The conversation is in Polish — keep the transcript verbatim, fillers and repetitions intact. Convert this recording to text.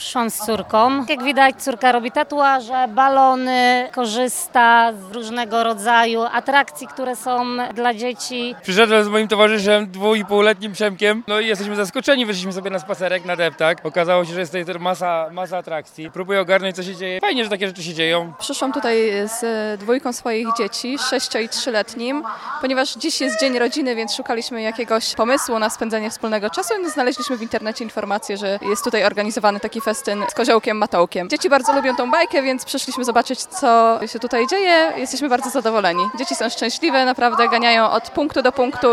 Przyszłam z córką. Jak widać, córka robi tatuaże, balony, korzysta z różnego rodzaju atrakcji, które są dla dzieci. Przyszedłem z moim towarzyszem, dwu i półletnim Przemkiem, no i jesteśmy zaskoczeni, wyszliśmy sobie na spacerek, na deptak. Okazało się, że jest tutaj masa, masa atrakcji. Próbuję ogarnąć, co się dzieje. Fajnie, że takie rzeczy się dzieją. Przyszłam tutaj z dwójką swoich dzieci, sześcio- i trzyletnim, ponieważ dziś jest Dzień Rodziny, więc szukaliśmy jakiegoś pomysłu na spędzenie wspólnego czasu i znaleźliśmy w internecie informację, że jest tutaj organizowany taki festyn z koziołkiem Matołkiem. Dzieci bardzo lubią tą bajkę, więc przyszliśmy zobaczyć, co się tutaj dzieje. Jesteśmy bardzo zadowoleni. Dzieci są szczęśliwe, naprawdę ganiają od punktu do punktu.